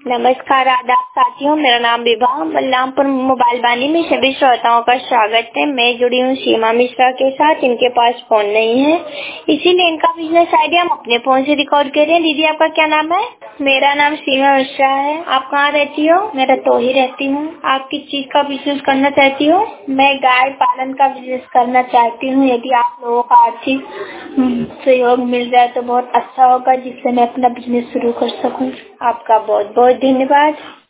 नमस्कार, आदाब साथियों। मेरा नाम विभा, बलरामपुर मोबाइल वाणी में सभी श्रोताओं का स्वागत है। मैं जुड़ी हूँ सीमा मिश्रा के साथ। इनके पास फोन नहीं है, इसीलिए इनका बिजनेस आइडिया हम अपने फोन से रिकॉर्ड कर रहे हैं। दीदी, आपका क्या नाम है? मेरा नाम सीमा मिश्रा है। आप कहाँ रहती हो? मैं रतौही रहती हूँ। आप किस चीज का बिजनेस करना चाहती हो? मैं गाय पालन का बिजनेस करना चाहती हूँ। यदि आप लोगों का आर्थिक सहयोग मिल जाए तो बहुत अच्छा होगा, जिससे मैं अपना बिजनेस शुरू कर सकूँ। आपका बहुत बहुत धन्यवाद।